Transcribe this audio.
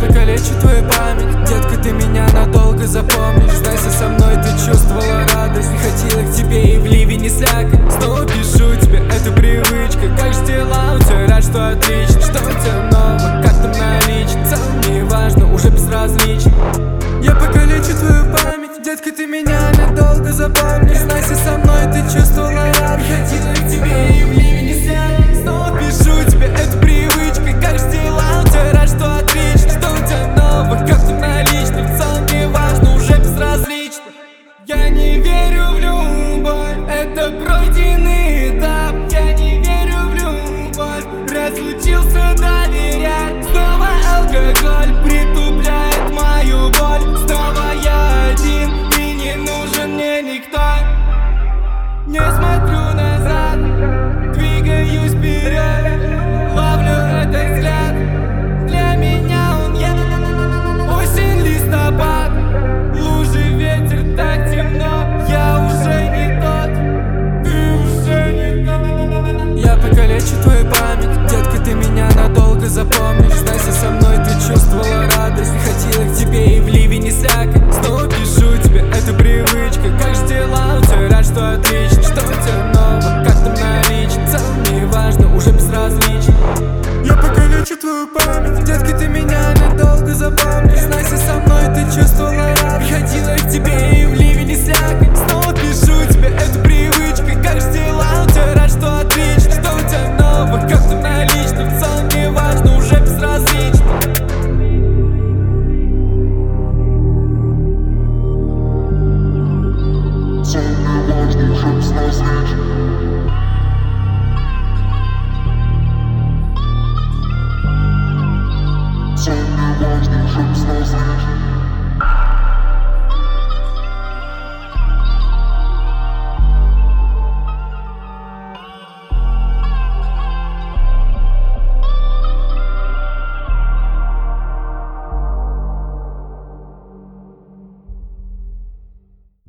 покалечу твою память. Детка, ты меня надолго запомнишь. Знайся, со мной ты чувствовала радость. Хотела к тебе и в ливень не слякоть. Снова пишу тебе, это привычка. Как же дела у тебя? Рад, что отлично. Что у тебя нового? Как там налично? В целом не важно, уже безразлично. Я покалечу твою память. Детка, ты меня надолго запомнишь. Знайся, со мной ты чувствовала радость. Хотела к тебе и в ливень не слякоть. Снова пишу тебе, это привычка. Как же дела у тебя? Рад, что отлично. Что у тебя нового? Как там налично? В целом не важно, уже безразлично. Я не верю в любовь, это пройденный этап. Я не верю в любовь, разучился доверять. Снова алкоголь притупляет мою боль. Снова я один, и не нужен мне никто. Не смотрю назад, двигаюсь вперед. Ловлю этот взгляд, для меня он я. Осень, листопад, лужи, ветер, так темно. Я уже не тот, ты уже не тот. Я покалечу твою память. Детка, ты меня надолго запомнишь. Знайся, со мной ты чувствовала радость. Хотела к тебе и в ливень не слякоть. Снова пишу тебе, это привычка. Как же дела у тебя? Рад, что отлично. Что у тебя нового? Как там налично? В целом не важно, уже безразлично. Я покалечу твою память. Детка, ты меня надолго запомнишь. Знайся, со мной ты чувствовала радость. Хотела к тебе и в ливень не слякоть. Снова пишу тебе, это привычка. Как же дела у тебя? Рад, что отлично. Что у тебя нового? Как там налично? В целом не важно, уже безразлично. Самое важное, чтоб с нас не